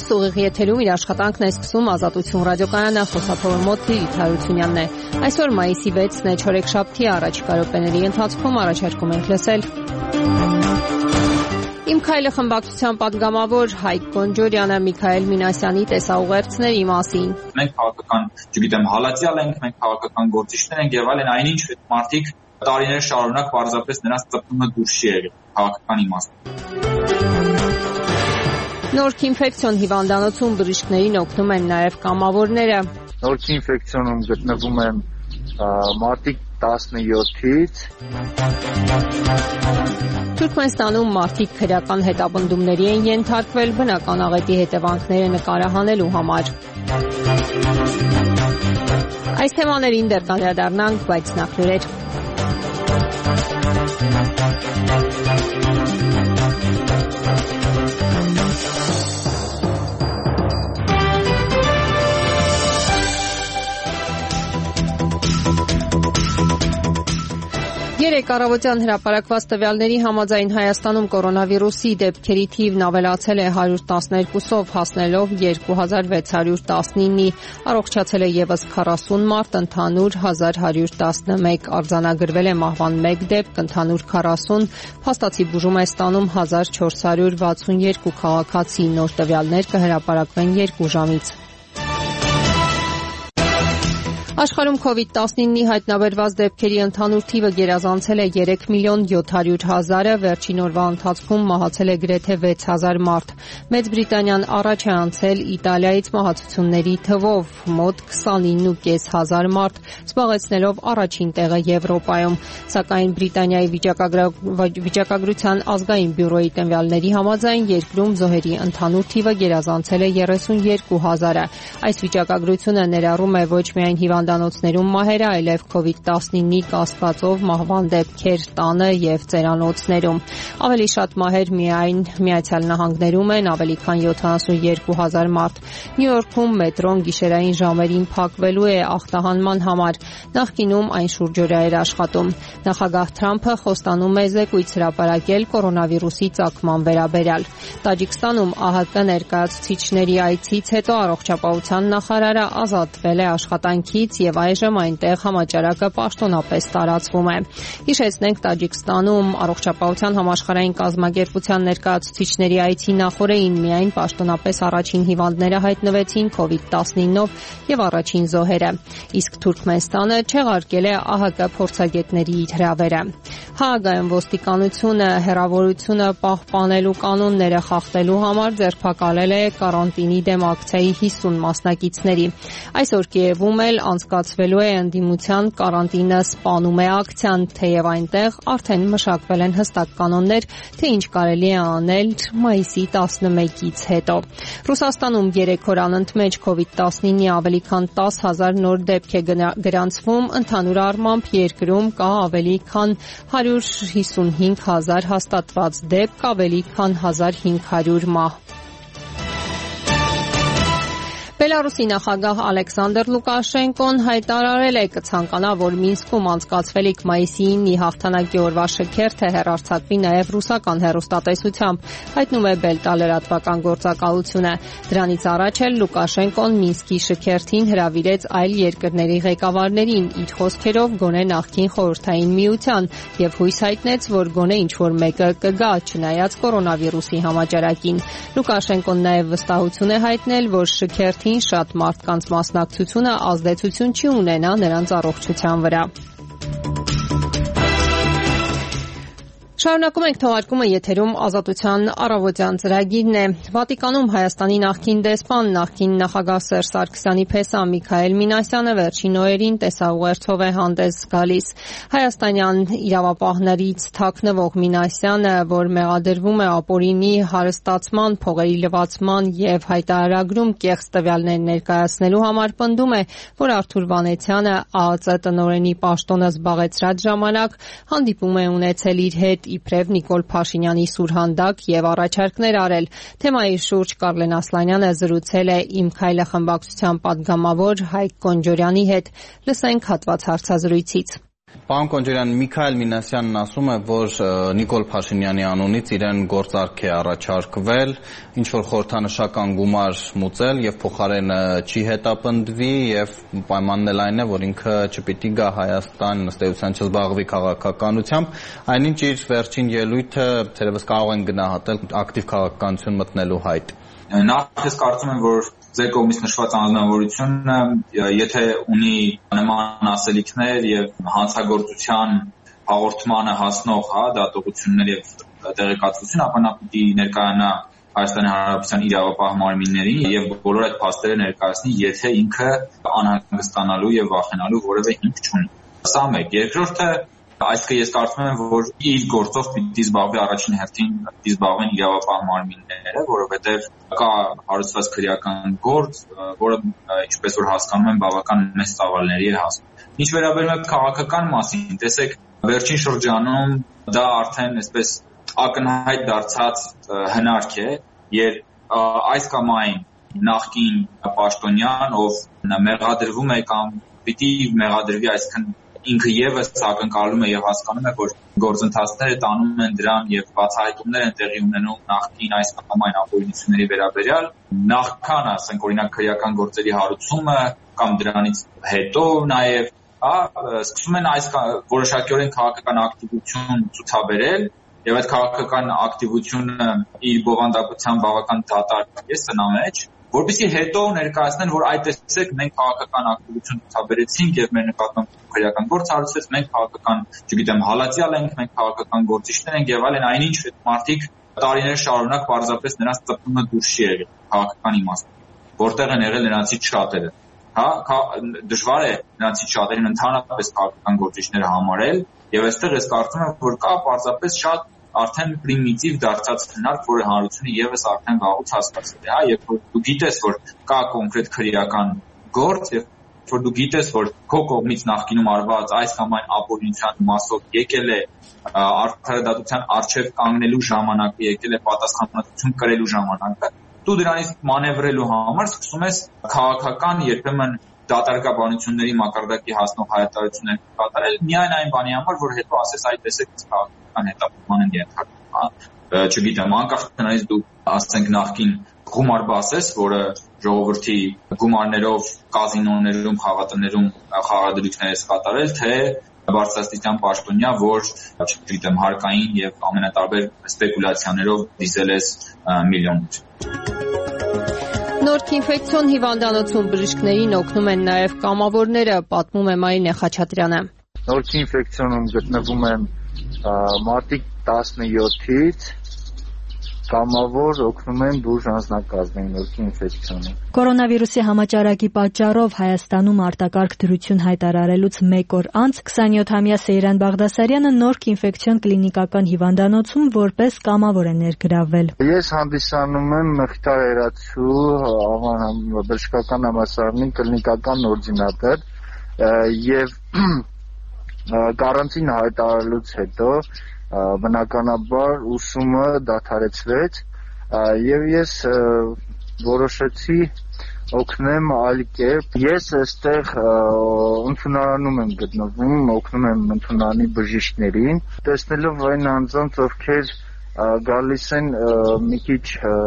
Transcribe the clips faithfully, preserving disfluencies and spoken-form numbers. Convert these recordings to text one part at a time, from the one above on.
Օգոստոս ուղիղ եթերում իր աշխատանքն է սկսում Ազատություն ռադիոկայանը, խոսափողը մոտ Լիլիթ Հարությունյանն է։ Այսօր մայիսի վեցն է, չորեքշաբթի, առաջիկա րոպեների ընթացքում առաջարկում ենք լսել Իմ քայլը խմբակցության պատգամավոր Հայկ Գոնջորյանը Միքայել Մինասյանի տեսաուղերձների մասին։ Մենք քաղաքական, չգիտեմ, հալածյալ ենք, մենք քաղաքական գործիչներ ենք եւ այլն, այնինչ մարդիկ տարիներ շարունակ պարզապես նրանց ծպնումը դուրս չի եկել քաղաքական իմաստով։ Նորքի ինֆեկցիոն հիվանդանոցում բժիշկներին օգնում են նաև կամավորները։ Նորքի ինֆեկցիոնում գտնվում են մարտի տասնյոթից։ Թուրքմենստանում մարդիկ քրեական հետապնդումների են ենթարկվել բնական աղետի հետևանքները նկարահանելու համար։ Այս թեմաներին դեռ կանդրադառնանք, բայց նախ լուրեր։ Երեկ առավոտյան հրապարակված տվյալների համաձայն Հայաստանում կորոնավիրուսի դեպքերի թիվն ավելացել է հարյուր տասներկուսով, հասնելով երկու հազար վեց հարյուր տասնինի, առողջացել է ևս քառասուն մարդ, ընդհանուր հազար հարյուր տասնմեկ, արձանագրվել է մահվան մեկ դեպք, ընդհանուր քառասուն, փաստացի բուժում է ստանում հազար չորս հարյուր վաթսունյոթ քաղաքացի, նոր տվյալներ կհրապարակվեն երկու ժամից։ Աշխարհում կովիդ տասնինի հայտնաբերված դեպքերի ընդհանուր թիվը գերազանցել է երեք միլիոն յոթ հարյուր հազարը, վերջին օրվա ընթացքում մահացել է գրեթե վեց հազար մարդ։ Մեծ Բրիտանիան առաջ է անցել Իտալիայից մահացությունների թվով, մոտ քսանինը կես հազար մարդ, զբաղեցնելով առաջին տեղը Եվրոպայում։ Սակայն Բրիտանիայի վիճակագրության ազգային բյուրոյի տվյալների համաձայն երկրում զոհերի ընդհանուր թիվը գերազանցել է երեսունյոթ հազարը։ Այս վիճակագրությունը ներառում է ոչ միայն հիվանդ դանոցներում մահերը, այլև կովիդ տասնինի կասկածով մահվան դեպքեր տանը եւ ծերանոցներում։ Ավելի շատ մահեր միայն Միացյալ Նահանգներում են, ավելի քան յոթանասունյոթ հազար մարդ։ Նյու Յորքում մետրոն գիշերային ժամերին փակվելու է ախտահանման համար։ Նախկինում այն շուրջօրյա էր աշխատում։ Նախագահ Թրամփը խոստանում է զեկույց հրապարակել կորոնավիրուսի ծագման վերաբերյալ։ Տաջիկստանում ԱՀԿ ներկայացուցիչների այցից հետո առողջապահության նախարարը ազատվել է աշխատանքից եւ այժմ այնտեղ համաճարակը պաշտոնապես տարածվում է։ Հիշեցնենք, Տաջիկստանում առողջապահության համաշխարհային կազմակերպության ներկայացուցիչների այցի նախօրեին միայն պաշտոնապես առաջին հիվանդները հայտնվեցին կովիդ տասնինով եւ առաջին զոհերը։ Իսկ Թուրքմենստանը չեղարկել է ԱՀԿ փորձագետների իր հրավերը։ Հաագայում ոստիկանությունը հեռավորությունը պահպանելու կանոնները խախտելու համար ձերբակալել է կարանտինի դեմ ակցիայի հիսուն մասնակիցների։ Այսօր Կիևում էլ անցկացվելու է ընդդիմության կարանտինը սպանում է ակցիան, թեև այնտեղ արդեն մշակվել են հստակ կանոններ, թե ինչ կարելի է անել մայիսի տասնմեկից հետո։ Ռուսաստանում երեք օր անընդմեջ կովիդ տասնինի ավելի քան տաս հազար նոր դեպք է գրանցվում, ընդհանուր առմամբ երկրում կա ավելի քան հարյուր հիսունհինգ հազար հաստատված դեպք, ավելի քան հազար հինգ հարյուր մահ։ Բելարուսի նախագահ Ալեքսանդր Լուկաշենկոն հայտարարել է կցանկանա, որ Մինսկում անցկացվելիք մայիսի ինի հաղթանակի օրվա շքերթը հեռարձակվի նաև ռուսական հեռուստատեսությամբ, հայտնում է Բելտա լրատվական գործակալությունը։ Դրանից առաջ էլ Լուկաշենկոն Մինսկի շքերթին հրավիրեց այլ երկրների ղեկավարներին, իր խոսքերով գոնե նախկին խորհրդային միության, եւ հույս հայտնեց, որ գոնե ինչ-որ մեկը կգա, չնայած կորոնավիրուսի համաճարակին։ Լուկաշենկոն նաև վստահություն է հայտնել, որ շքերթ շատ մարդկանց մասնակցությունը ազդեցություն չի ունենա նրանց առողջության վրա։ Շարունակում ենք թողարկումը եթերում Ազատության առավոտյան ծրագիրն է։ Վատիկանում Հայաստանի նախկին դեսպան, նախկին նախագահ Սերժ Սարգսյանի փեսա Միքայել Մինասյանը վերջին օրերին տեսաուղերձով է հանդես գալիս։ Հայաստանյան իրավապահներից թաքնվող Մինասյանը, որ մեղադրվում է ապօրինի հարստացման, փողերի լվացման եւ հայտարարագրում կեղծ տվյալներ ներկայացնելու համար, պնդում է, որ Արթուր Վանեցյանը ԱԱԾ տնօրենի պաշտոնը զբաղեցրած ժամանակ հանդիպում է ունեցել իր հետ իբրև Նիկոլ Փաշինյանի սուրհանդակ եւ առաջարկներ արել։ Թեմայի շուրջ Կարլեն Ասլանյանը զրուցել է Իմ քայլը խմբակցության պատգամավոր Հայկ Գոնջորյանի հետ։ Լսենք հատված հարցազրույցից։ Պարոն Կոնջարյան, Միքայել Մինասյանն ասում է, որ Նիկոլ Փաշինյանի անունից իրեն գործարք է առաջարկվել, ինչ-որ խորհրդանշական գումար մուծել և փոխարեն չի հետապնդվի և պայմանն էլ այն է, որ ինքը չպիտի գա Հայաստան, ըստ էության չզբաղվի քաղաքականությամբ, այնինչ իր վերջին ելույթը թերևս կարող են գնահատել ակտիվ քաղաքականություն մտնելու հայտ։ Նախ ես կարծում եմ, որ ձեր կողմից նշված անձնավորությունը, եթե ունի նման ասելիքներ եւ հանցագործության հաղորդմանը հասնող դատողություններ եւ տեղեկատվություն, ապա նա պիտի ներկայանա Հայաստանի Հանրապետության իրավապահ մարմիններին եւ բոլոր այդ փաստերը ներկայացնի, եթե ինքը անհանգստանալու եւ վախենալու որևէ հիմք չունի։ Սա մեկ։ Երկրորդը, այսինքն ես կարծում եմ, որ իր գործով պիտի զբաղվի առաջին հերթին պիտի զբաղվեն իրավապահ մարմինները, որովհետև կա հարուցված քրեական գործ, որը ինչպես որ հասկանում եմ, բավական մեծ ծավալների է հասնում։ Ինչ վերաբերում է քաղաքական մասին, տեսեք, վերջին շրջանում դա արդեն այսպես ակնհայտ դարձած հնարք է, երբ այս կամ այն նախկին պաշտոնյան, ով մեղադրվում է կամ պիտի մեղադրվի, այսինքն ինքը եւս ակնկալում է եւ հասկանում է, որ գործընթացները տանում են դրան եւ բացահայտումներ են տեղի ունենում նախկին այս կամ այն ապօրինությունների վերաբերյալ, նախքան, ասենք, օրինակ քրեական գործերի հարուցումը կամ դրանից հետո նաեւ, հա, սկսում են այս որոշակիորեն քաղաքական ակտիվություն ցուցաբերել եւ այդ քաղաքական ակտիվությունը իր բովանդակության բավական դատարկ է սնա մեջ, որպեսզի հետո ներկայացնեն, որ այդ տեսեք մենք քաղաքական ակտիվություն ցուցաբերեցինք եւ մեր նկատմամբ քրեական գործ հարուցվեց, մենք քաղաքական, չգիտեմ, հալածյալ ենք, մենք քաղաքական գործիչներ ենք եւ այլն, այնինչ այդ մարդիկ տարիներ շարունակ պարզապես նրանց ծպումը դուրս չի եղել քաղաքական իմաստով, որտեղ են եղել նրանցից շատերը, հա, դժվար է նրանցից շատերին ընդհանրապես քաղաքական գործիչները համարել եւ այստեղ ես կարծում եմ, որ կա պարզապես շատ արդեն պրիմիտիվ դարձած հնարք, որը հանրությունը եւս արդեն վաղուց հասկացել է, հա, երբ որ դու գիտես, որ կա կոնկրետ քրեական գործ եւ որ դու գիտես, որ քո կողմից նախկինում արված այս կամ այն ապօրինության մասով եկել է արդարադատության առջև կանգնելու ժամանակը, եկել է պատասխանատվություն կրելու ժամանակը, դու դրանից մանևրելու համար սկսում ես քաղաքական երբեմն դատարկաբանությունների մակարդակի հասնող հայտարարություններ կատարել միայն այն բանի համար, որ հետո ասես այդ տեսեք քաղաքական հետապնդման են ենթարկվում, չգիտեմ, անկախ նրանից դու ասենք նախկին գումարբաս ես, որը ժողովրդի գումարներով կազինոներում, խաղատներում խաղադրույքներ ես կատարել, թե բարձրաստիճան պաշտոնյա, որ չգիտեմ, հարկային եւ ամենատարբեր սպեկուլյացիաներով դիզել ես միլիոններ։ Նորք ինֆեկցիոն հիվանդանոցում բժիշկներին օգնում են նաև կամավորները, պատմում է Մարինե Խաչատրյանը։ Նորք ինֆեկցիոնում գտնվում են մարտի տասնյոթից կամավոր օգնում են բուժ անձնակազմին նորքի ինֆեկցիոնի։ Կորոնավիրուսի համաճարակի պատճառով Հայաստանում արտակարգ դրություն հայտարարելուց մեկ օր անց քսանյոթամյա Սեյրան Բաղդասարյանը նորք ինֆեկցիոն կլինիկական հիվանդանոցում որպես կամավոր է ներգրավվել։ Ես հանդիսանում եմ Մխիթար Երացու բժշկական համալսարանի կլինիկական օրդինատոր եւ կարանտին հայտարարելուց հետո բնականաբար ուսումը դադարեցվեց եւ ես որոշեցի օգնեմ այլ կերպ։ Ես այստեղ ընդունարանում եմ գտնվում, օգնում եմ ընդունարանի բժիշկներին, տեսնելով այն անձանց, ովքեր գալիս են մի քիչ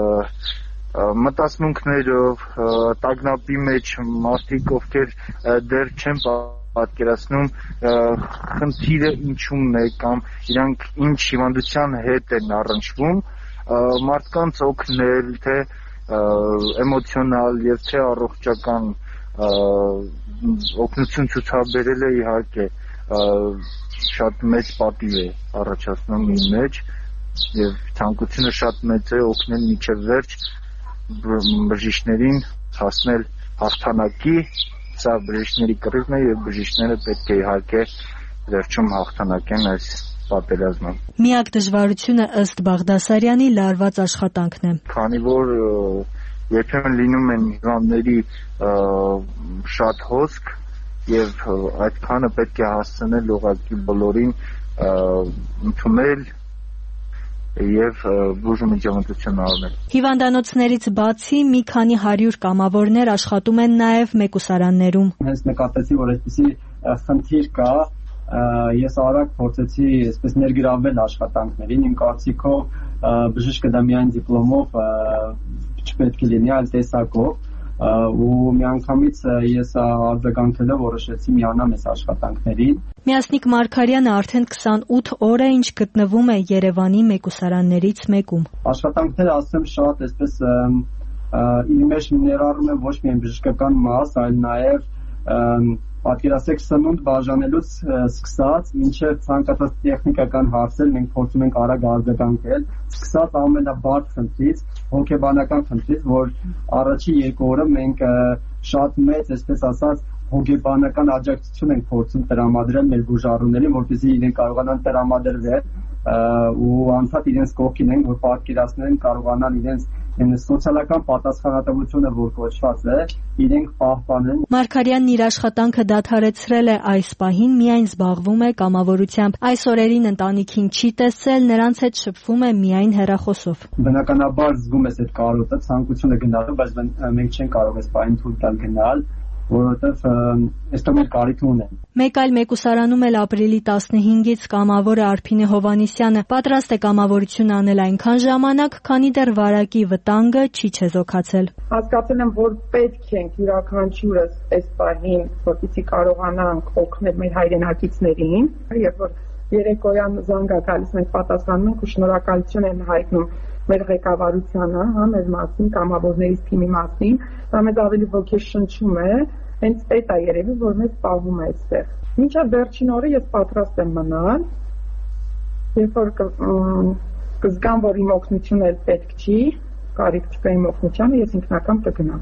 մտածմունքներով, տագնապի մեջ, մարդիկ, ովքեր դեռ չեն պատկերացնում խնդիրը ինչումն է կամ իրանք ինչ հիվանդության հետ են առնչվում, մարդկանց օգնել, թե էմոցիոնալ եւ թե առողջական օգնություն ցուցաբերելը իհարկե շատ մեծ պատիվ է առաջացնում իմ մեջ եւ ցանկությունը շատ մեծ է օգնել մինչեւ վերջ բժիշկներին հասնել հաղթանակի։ Սա բժիշկների կռիվն է եւ բժիշկները պետք է իհարկե վերջում հաղթանակեն այս պատերազմը։ Միակ դժվարությունը ըստ Բաղդասարյանի լարված աշխատանքն է։ Քանի որ երբեմն լինում են հիվանդների շատ հոսք եւ այդքանը պետք է հասցնել ուղղակի բոլորին ընդունել եւ բուժմիջամտություն առնել։ Հիվանդանոցներից բացի մի քանի հարյուր կամավորներ աշխատում են նաեւ մեկուսարաններում։ Հենց նկատեցի, որ այսպիսի խնդիր կա ես արագ փորձեցի այսպես ներգրավվել աշխատանքներին, իմ կարծիքով բժիշկը դա միայն դիպլոմով չպետք է լինի, այլ տեսակով, ու միանգամից ես արձագանքելով որոշեցի միանամ այս աշխատանքներին։ Միասնիկ Մարգարյանը արդեն քսանութ օր է ինչ գտնվում է Երևանի մեկուսարաններից մեկում։ Աշխատանքները ասեմ շատ այսպես իր մեջ ներառում է ոչ միայն բժշկական մաս, այլ նաև պատկերացրեք սնունդ բաժանելուց սկսած մինչև ցանկացած տեխնիկական հարցեր մենք փորձում ենք արագ արձագանքել, սկսած ամենաբարդ խնդրից, հոգեբանական խնդրից, որ առաջի երկու օրը մենք շատ մեծ, այսպես ասած, հոգեբանական աջակցություն ենք փորձում տրամադրել մեր բուժառուներին, որպեսզի իրենք կարողանան տրամադրվել ու անդադ իրենց կողքին են, որ պատկերացնեն կարողանան իրենց սոցիալական պատասխանատվությունը, որ կոչված է, իրենք պահպանեն։ Մարգարյանն իր աշխատանքը դադարեցրել է այս պահին, միայն զբաղվում է կամավորությամբ։ Այս օրերին ընտանիքին չի տեսել, նրանց հետ շփվում է միայն հեռախոսով։ Բնականաբար զգում ես այդ կարոտը, ցանկությունը գնալու, բայց մենք չենք կարող այս պահին թույլ տալ գնալ, որովհետև այստեղ մեր կարիք ունեն։ Մեկ այլ մեկուսարանում էլ ապրիլի տասնհինգից կամավոր է Արփինե Հովհաննիսյանը, պատրաստ է կամավորություն անել այնքան ժամանակ, քանի դեռ վարակի վտանգը չի չեզոքացել։ Հասկացել եմ, որ պետք ենք յուրաքանչյուրս այս պահին, որպեսզի կարողանանք օգնել մեր հայրենակիցներին, երբ որ երեկոյան զանգ է գալիս, մենք պատասխանում ենք ու շնորհակալություն են հայտնում մեր ղեկավարությանը, հա, մեր մասին, կամավորներից թիմի մասին, դա մեզ ավելի ոգեշնչում է, հենց այդ է երևի, որ մեզ պահում է այստեղ։ Մինչև վերջին օրը ես պատրաստ եմ մնալ, երբ որ կզգամ, որ իմ օգնությունը պետք չի, կարիք չկա իմ օգնությանը, ես ինքնակամ կգնամ։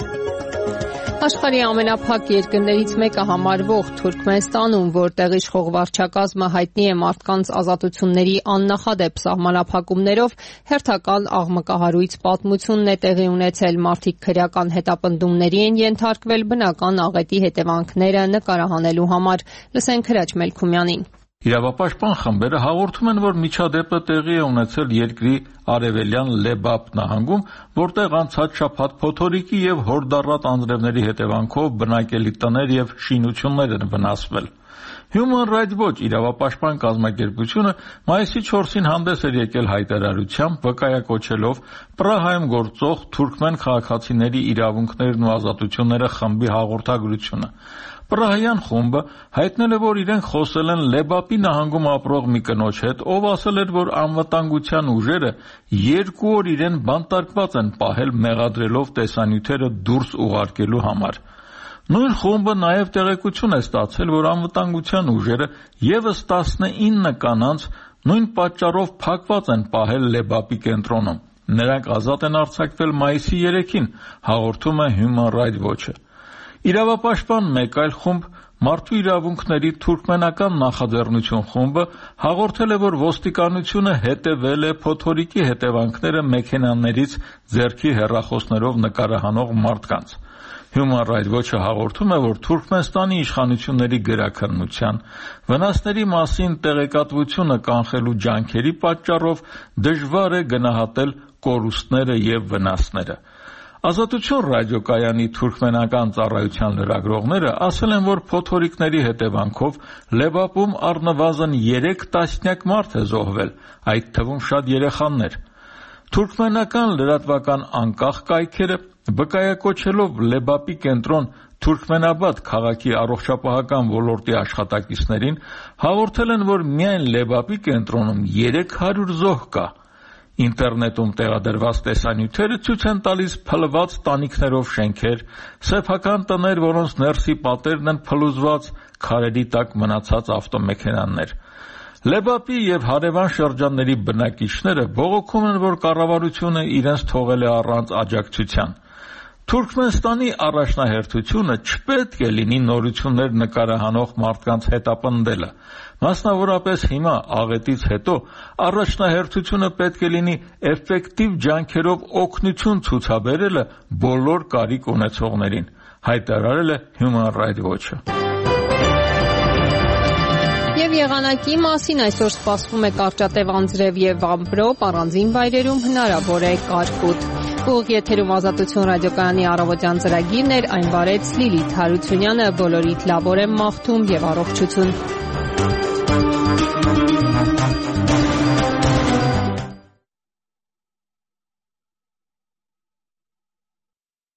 Աշխարհի ամենափակ երկրներից մեկը համարվող Թուրքմենստանում, որտեղ իշխող վարչակազմը հայտնի է մարդկանց ազատությունների աննախադեպ սահմանափակումներով, հերթական աղմկահարույց պատմությունն է տեղի ունեցել, մարդիկ քրեական հետապնդումների են ենթարկվել բնական աղետի հետևանքները նկարահանելու համար։ Լսենք Հրաչ Մելքումյանին։ Իրավապաշտպան խմբերը հաղորդում են, որ միջադեպը տեղի է ունեցել երկրի արևելյան Լեբապ նահանգում, որտեղ անցած շաբաթ փոթորիկի եւ հորդառատ անձրևների հետևանքով բնակելի տներ եւ շինություններ են վնասվել։ Human Rights Watch իրավապաշտպան կազմակերպությունը մայիսի չորսին հանդես էր եկել հայտարարությամբ, վկայակոչելով Պրահայում գործող թուրքմեն քաղաքացիների իրավունքներն ու ազատությունները խմբի հաղորդագրությունը։ Պրահյան խումբը հայտնել է, որ իրենք խոսել են Լեբապի նահանգում ապրող մի կնոջ հետ, ով ասել էր, որ անվտանգության ուժերը երկու օր իրեն բանտարկված են պահել մեղադրելով տեսանյութերը դուրս ուղարկելու համար։ Նույն խումբը նաև տեղեկություն է ստացել, որ անվտանգության ուժերը ևս տասնինը կանանց նույն պատճառով փակված են պահել Լեբապի կենտրոնում։ Նրանք ազատ են արձակվել մայիսի երեքին, հաղորդում է Human Rights Watch-ը։ Իրավապաշտպան մեկ այլ խումբ, Մարդու իրավունքների թուրքմենական նախաձեռնություն խումբը հաղորդել է, որ ոստիկանությունը հետևել է փոթորիկի հետևանքները մեքենաներից ձեռքի հեռախոսներով նկարահանող մարդկանց։ Human Rights Watch-ը հաղորդում է, որ Թուրքմենստանի իշխանությունների գրաքննության, վնասների մասին տեղեկատվությունը կանխելու ջանքերի պատճառով դժվար է գնահատել կորուստները եւ վնասները։ Ազատություն ռադիոկայանի թուրքմենական ծառայության լրագրողները ասել են, որ փոթորիկների հետևանքով Լեբապում առնվազն երեք տասնյակ մարդ է զոհվել, այդ թվում շատ երեխաներ։ Թուրքմենական լրատվական անկախ կայքերը վկայակոչելով Լեբապի կենտրոն Թուրքմենաբադ քաղաքի առողջապահական ոլորտի աշխատակիցներին հաղորդել են, որ միայն Լեբապի կենտրոնում երեք հարյուր զոհ կա։ Ինտերնետում տեղադրված տեսանյութերը ցույց են տալիս փլված տանիքներով շենքեր, սեփական տներ, որոնց ներսի պատերն են փլուզված, քարերի տակ մնացած ավտոմեքենաներ։ Լեբապի եւ հարևան շրջանների բնակիչները բողոքում են, որ կառավարությունը իրենց թողել է առանց աջակցության։ Թուրքմենստանի առաջնահերթությունը չպետք է լինի նորություններ նկարահանող մարդկանց հետապնդելը։ Մասնավորապես հիմա աղետից հետո առաջնահերթությունը պետք է լինի էֆեկտիվ ջանքերով օգնություն ցուցաբերելը բոլոր կարիք ունեցողներին, հայտարարել է Human Rights Watch-ը։ Եվ եղանակի մասին այսօր սպասվում է կարճատև անձրև եւ ամպրոպ, առանձին վայրերում հնարավոր է կարկուտ։ Ուղիղ եթերում Ազատություն ռադիոկայանի առավոտյան ծրագիրն էր, այն վարեց Լիլիթ Հարությունյանը, բոլորիդ լավ օրեմ մաղթում եւ առողջություն։ Thank you.